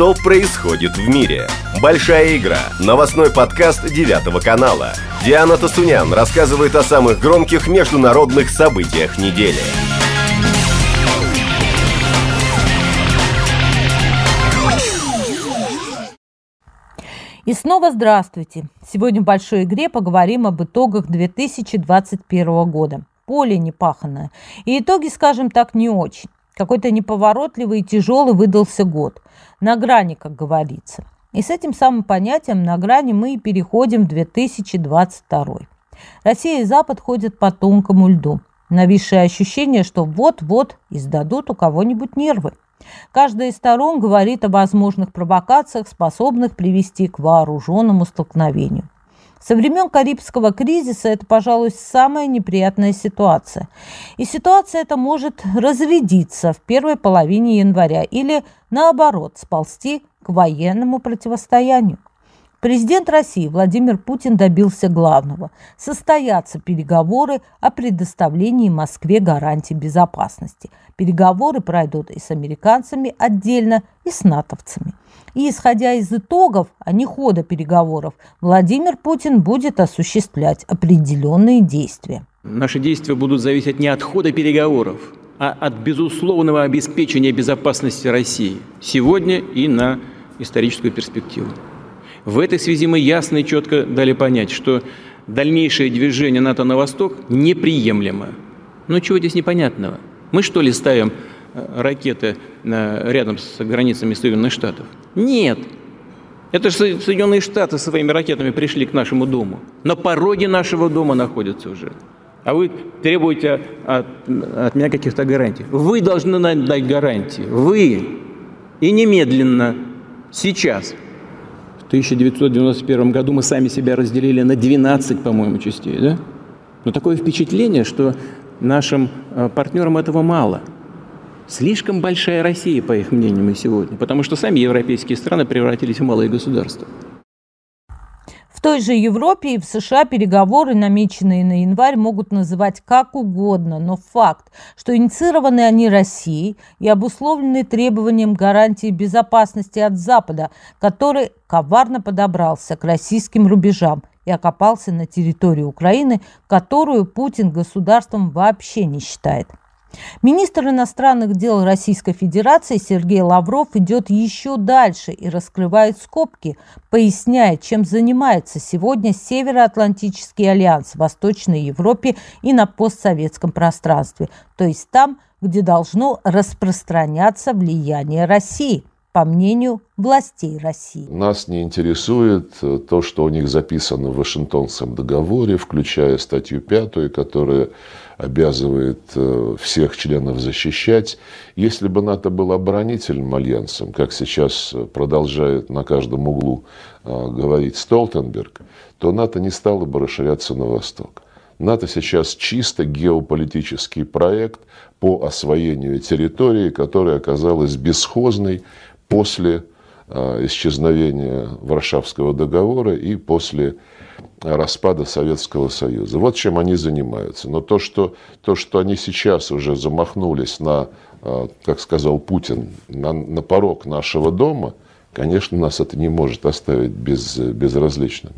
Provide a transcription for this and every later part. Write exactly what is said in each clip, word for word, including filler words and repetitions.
что происходит в мире. Большая игра. Новостной подкаст девятого канала. Диана Тасунян рассказывает о самых громких международных событиях недели. И снова здравствуйте. Сегодня в большой игре поговорим об итогах две тысячи двадцать первого года. Поле непаханное. И итоги, скажем так, не очень. Какой-то неповоротливый и тяжелый выдался год. На грани, как говорится. И с этим самым понятием на грани мы и переходим в две тысячи двадцать второй. Россия и Запад ходят по тонкому льду. Нависшее ощущение, что вот-вот издадут у кого-нибудь нервы. Каждая из сторон говорит о возможных провокациях, способных привести к вооруженному столкновению. Со времен Карибского кризиса это, пожалуй, самая неприятная ситуация. И ситуация эта может разрядиться в первой половине января или, наоборот, сползти к военному противостоянию. Президент России Владимир Путин добился главного – состоятся переговоры о предоставлении Москве гарантий безопасности. Переговоры пройдут и с американцами отдельно, и с натовцами. И исходя из итогов, а не хода переговоров, Владимир Путин будет осуществлять определенные действия. Наши действия будут зависеть не от хода переговоров, а от безусловного обеспечения безопасности России сегодня и на историческую перспективу. В этой связи мы ясно и четко дали понять, что дальнейшее движение НАТО на восток неприемлемо. Но чего здесь непонятного? Мы что ли ставим ракеты рядом с границами Соединенных Штатов? Нет. Это же Соединенные Штаты своими ракетами пришли к нашему дому. На пороге нашего дома находятся уже. А вы требуете от, от меня каких-то гарантий. Вы должны нам дать гарантии. Вы. И немедленно. Сейчас. В тысяча девятьсот девяносто первом году мы сами себя разделили на двенадцать, по-моему, частей, да? Но такое впечатление, что нашим партнерам этого мало. Слишком большая Россия, по их мнению, мы сегодня, потому что сами европейские страны превратились в малые государства. В той же Европе и в США переговоры, намеченные на январь, могут называть как угодно, но факт, что инициированы они Россией и обусловлены требованием гарантии безопасности от Запада, который коварно подобрался к российским рубежам и окопался на территории Украины, которую Путин государством вообще не считает. Министр иностранных дел Российской Федерации Сергей Лавров идет еще дальше и раскрывает скобки, поясняя, чем занимается сегодня Североатлантический альянс в Восточной Европе и на постсоветском пространстве, то есть там, где должно распространяться влияние России, по мнению властей России. Нас не интересует то, что у них записано в Вашингтонском договоре, включая статью пятую, которая обязывает всех членов защищать. Если бы НАТО был оборонительным альянсом, как сейчас продолжает на каждом углу говорить Столтенберг, то НАТО не стало бы расширяться на восток. НАТО сейчас чисто геополитический проект по освоению территории, которая оказалась бесхозной после э, исчезновения Варшавского договора и после распада Советского Союза. Вот чем они занимаются. Но то, что, то, что они сейчас уже замахнулись на, э, как сказал Путин, на, на порог нашего дома, конечно, нас это не может оставить без, безразличным.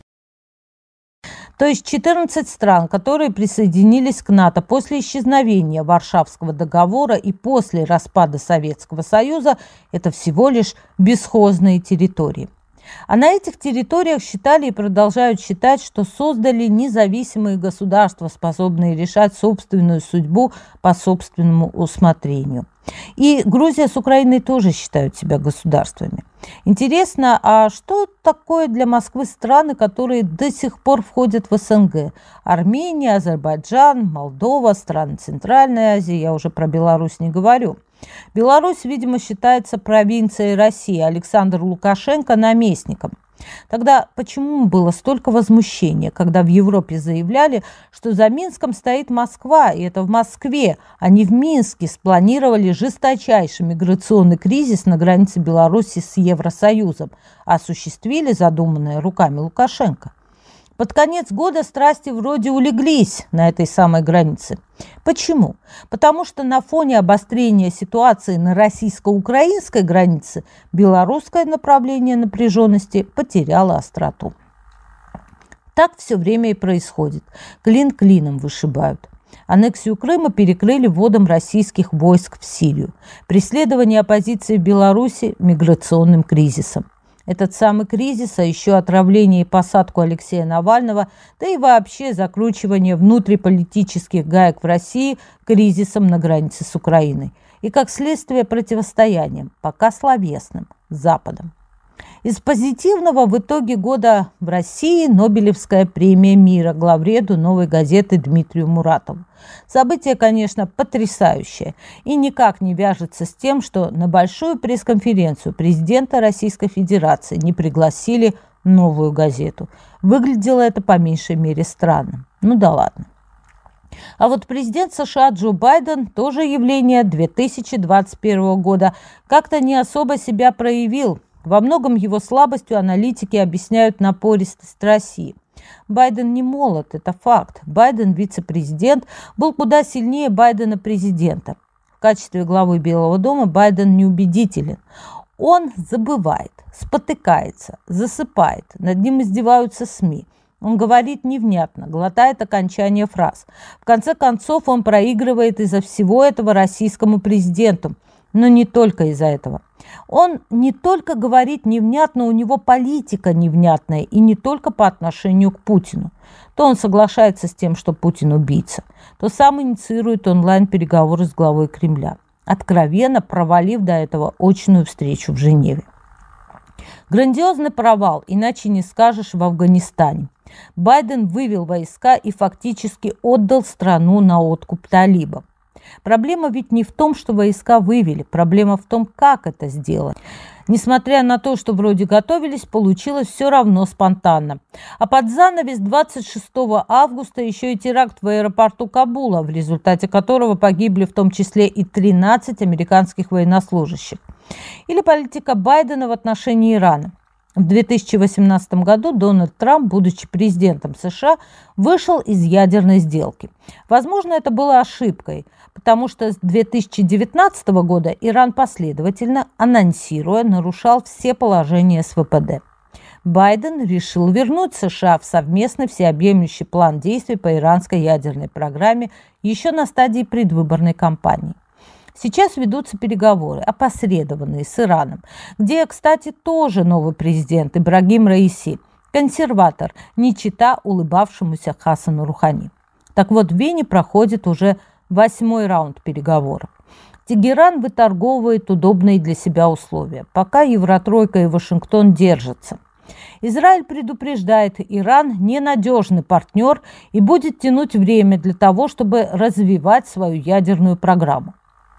То есть четырнадцать стран, которые присоединились к НАТО после исчезновения Варшавского договора и после распада Советского Союза, это всего лишь бесхозные территории. А на этих территориях считали и продолжают считать, что создали независимые государства, способные решать собственную судьбу по собственному усмотрению. И Грузия с Украиной тоже считают себя государствами. Интересно, а что такое для Москвы страны, которые до сих пор входят в СНГ? Армения, Азербайджан, Молдова, страны Центральной Азии, я уже про Беларусь не говорю. Беларусь, видимо, считается провинцией России, Александр Лукашенко наместником. Тогда почему было столько возмущения, когда в Европе заявляли, что за Минском стоит Москва, и это в Москве, а не в Минске спланировали жесточайший миграционный кризис на границе Беларуси с Евросоюзом, а осуществили задуманное руками Лукашенко? Под конец года страсти вроде улеглись на этой самой границе. Почему? Потому что на фоне обострения ситуации на российско-украинской границе белорусское направление напряженности потеряло остроту. Так все время и происходит. Клин клином вышибают. Аннексию Крыма перекрыли вводом российских войск в Сирию. Преследование оппозиции в Беларуси миграционным кризисом. Этот самый кризис, а еще отравление и посадку Алексея Навального, да и вообще закручивание внутриполитических гаек в России кризисом на границе с Украиной. И как следствие противостоянием, пока словесным, с Западом. Из позитивного в итоге года в России Нобелевская премия мира главреду «Новой газеты» Дмитрию Муратову. Событие, конечно, потрясающее и никак не вяжется с тем, что на большую пресс-конференцию президента Российской Федерации не пригласили «Новую газету». Выглядело это по меньшей мере странным. Ну да ладно. А вот президент США Джо Байден, тоже явление две тысячи двадцать первого года, как-то не особо себя проявил. Во многом его слабостью аналитики объясняют напористость России. Байден не молод, это факт. Байден, вице-президент, был куда сильнее Байдена президента. В качестве главы Белого дома Байден неубедителен. Он забывает, спотыкается, засыпает, над ним издеваются СМИ. Он говорит невнятно, глотает окончание фраз. В конце концов, он проигрывает из-за всего этого российскому президенту. Но не только из-за этого. Он не только говорит невнятно, у него политика невнятная, и не только по отношению к Путину. То он соглашается с тем, что Путин убийца, то сам инициирует онлайн-переговоры с главой Кремля, откровенно провалив до этого очную встречу в Женеве. Грандиозный провал, иначе не скажешь, в Афганистане. Байден вывел войска и фактически отдал страну на откуп талибам. Проблема ведь не в том, что войска вывели, проблема в том, как это сделать. Несмотря на то, что вроде готовились, получилось все равно спонтанно. А под занавес двадцать шестого августа еще и теракт в аэропорту Кабула, в результате которого погибли в том числе и тринадцать американских военнослужащих. Или политика Байдена в отношении Ирана. В две тысячи восемнадцатом году Дональд Трамп, будучи президентом США, вышел из ядерной сделки. Возможно, это было ошибкой, потому что с две тысячи девятнадцатого года Иран последовательно, анонсируя, нарушал все положения эс вэ пэ дэ. Байден решил вернуть США в совместный всеобъемлющий план действий по иранской ядерной программе еще на стадии предвыборной кампании. Сейчас ведутся переговоры, опосредованные с Ираном, где, кстати, тоже новый президент Ибрагим Раиси, консерватор, не чита улыбавшемуся Хасану Рухани. Так вот, в Вене проходит уже восьмой раунд переговоров. Тегеран выторговывает удобные для себя условия, пока Евротройка и Вашингтон держатся. Израиль предупреждает, Иран ненадежный партнер и будет тянуть время для того, чтобы развивать свою ядерную программу.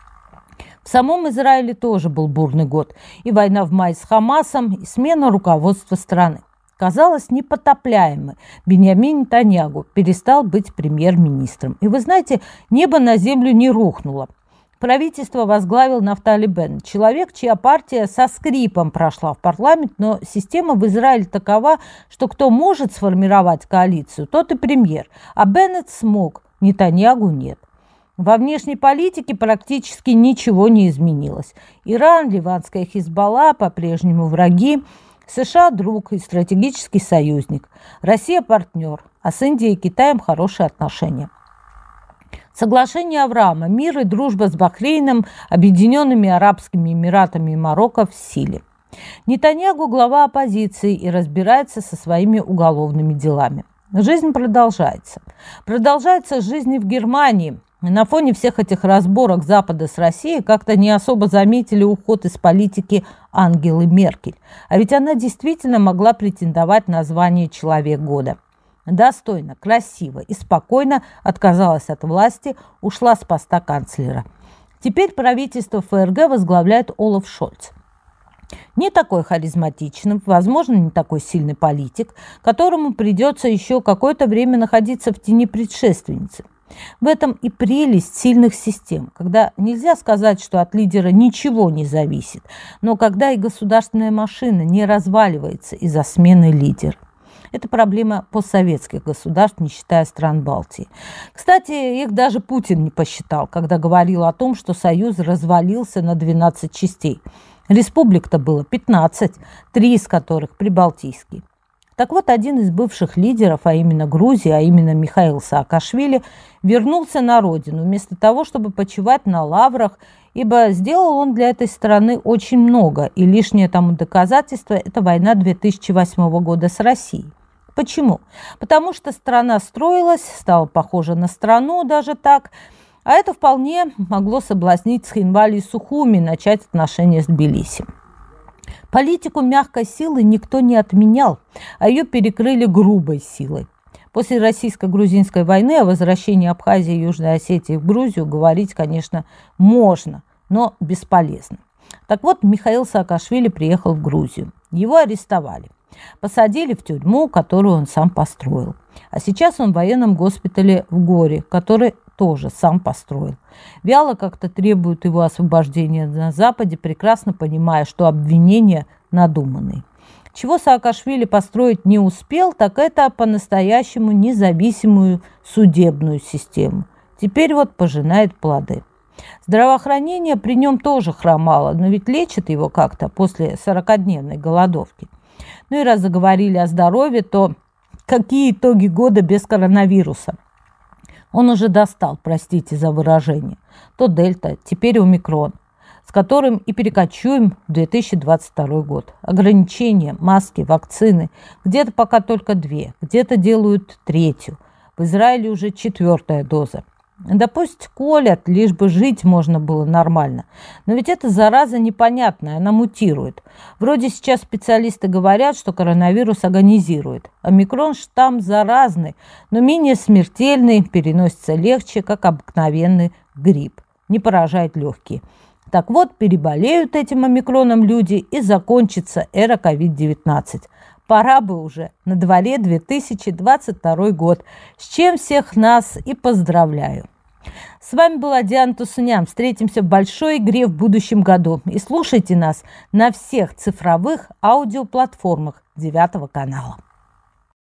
В самом Израиле тоже был бурный год. И война в мае с Хамасом, и смена руководства страны. Казалось непотопляемой. Биньямин Нетаньяху перестал быть премьер-министром. И вы знаете, небо на землю не рухнуло. Правительство возглавил Нафтали Беннет, человек, чья партия со скрипом прошла в парламент, но система в Израиле такова, что кто может сформировать коалицию, тот и премьер. А Беннет смог, Нетаньяху нет. Во внешней политике практически ничего не изменилось. Иран, ливанская Хизбалла по-прежнему враги, США – друг и стратегический союзник, Россия – партнер, а с Индией и Китаем хорошие отношения. Соглашение Авраама, мир и дружба с Бахрейном, Объединенными Арабскими Эмиратами и Марокко в силе. Нетаньяху – глава оппозиции и разбирается со своими уголовными делами. Жизнь продолжается. Продолжается жизнь и в Германии. На фоне всех этих разборок Запада с Россией как-то не особо заметили уход из политики Ангелы Меркель. А ведь она действительно могла претендовать на звание «Человек года». Достойно, красиво и спокойно отказалась от власти, ушла с поста канцлера. Теперь правительство эф эр гэ возглавляет Олаф Шольц. Не такой харизматичный, возможно, не такой сильный политик, которому придется еще какое-то время находиться в тени предшественницы. В этом и прелесть сильных систем, когда нельзя сказать, что от лидера ничего не зависит, но когда и государственная машина не разваливается из-за смены лидера. Это проблема постсоветских государств, не считая стран Балтии. Кстати, их даже Путин не посчитал, когда говорил о том, что Союз развалился на двенадцать частей. Республик-то было пятнадцать, три из которых прибалтийские. Так вот, один из бывших лидеров, а именно Грузии, а именно Михаил Саакашвили, вернулся на родину вместо того, чтобы почивать на лаврах, ибо сделал он для этой страны очень много, и лишнее тому доказательство – это война две тысячи восьмого года с Россией. Почему? Потому что страна строилась, стала похожа на страну даже так, а это вполне могло соблазнить Цхинвали и Сухуми начать отношения с Тбилиси. Политику мягкой силы никто не отменял, а ее перекрыли грубой силой. После российско-грузинской войны о возвращении Абхазии и Южной Осетии в Грузию говорить, конечно, можно, но бесполезно. Так вот, Михаил Саакашвили приехал в Грузию. Его арестовали. Посадили в тюрьму, которую он сам построил. А сейчас он в военном госпитале в Горе, который тоже сам построил. Вяло как-то требуют его освобождения на Западе, прекрасно понимая, что обвинения надуманные. Чего Саакашвили построить не успел, так это по-настоящему независимую судебную систему. Теперь вот пожинает плоды. Здравоохранение при нем тоже хромало, но ведь лечат его как-то после сорокадневной голодовки. Ну и раз заговорили о здоровье, то какие итоги года без коронавируса? Он уже достал, простите за выражение. То дельта, теперь омикрон, с которым и перекочуем в две тысячи двадцать второй год. Ограничения, маски, вакцины. Где-то пока только две, где-то делают третью. В Израиле уже четвертая доза. Да пусть колят, лишь бы жить можно было нормально. Но ведь эта зараза непонятная, она мутирует. Вроде сейчас специалисты говорят, что коронавирус агонизирует. Омикрон штамм заразный, но менее смертельный, переносится легче, как обыкновенный грипп. Не поражает легкие. Так вот, переболеют этим омикроном люди, и закончится эра ковид девятнадцать. Пора бы уже, на дворе две тысячи двадцать второй год, с чем всех нас и поздравляю. С вами была Диана Тусунян. Встретимся в большой игре в будущем году. И слушайте нас на всех цифровых аудиоплатформах девятого канала.